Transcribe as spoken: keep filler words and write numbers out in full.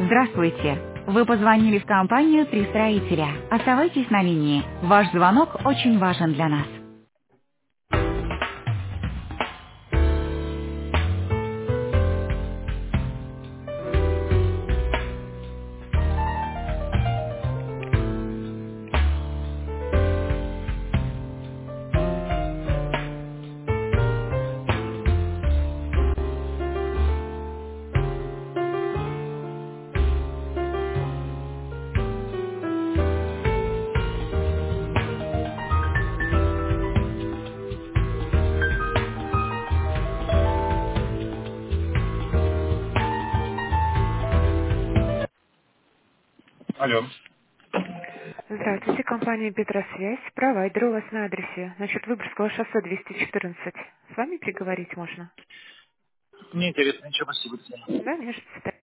Здравствуйте! Вы позвонили в компанию «Три строителя». Оставайтесь на линии. Ваш звонок очень важен для нас. Алло. Здравствуйте, компания Петросвязь. Провайдер у вас на адресе. Значит, Выборгского шоссе двести четырнадцать. С вами переговорить можно? Мне интересно, ничего, спасибо. Да, конечно.